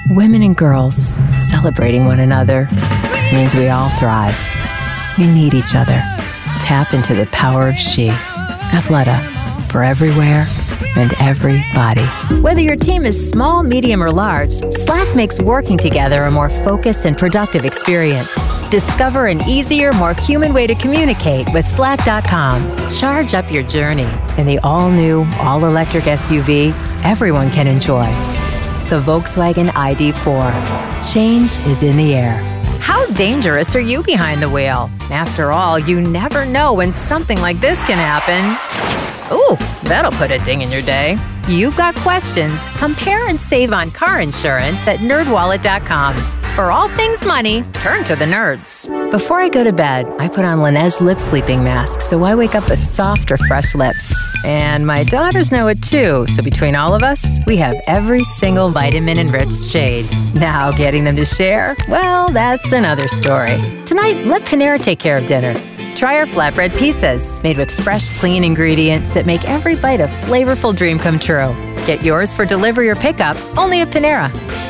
Women and girls celebrating one another means we all thrive. We need each other. Tap into the power of she. Athleta, for everywhere and everybody. Whether your team is small, medium, or large, Slack makes working together a more focused and productive experience. Discover an easier, more human way to communicate with Slack.com. Charge up your journey in the all-new, all-electric SUV everyone can enjoy. The Volkswagen ID4. Change is in the air. How dangerous are you behind the wheel? After all, you never know when something like this can happen. Ooh, that'll put a ding in your day. You've got questions? Compare and save on car insurance at NerdWallet.com. For all things money, turn to the nerds. Before I go to bed, I put on Laneige lip sleeping mask so I wake up with soft, refreshed lips. And my daughters know it too, so between all of us, we have every single vitamin-enriched shade. Now, getting them to share? Well, that's another story. Tonight, let Panera take care of dinner. Try our flatbread pizzas, made with fresh, clean ingredients that make every bite a flavorful dream come true. Get yours for delivery or pickup only at Panera.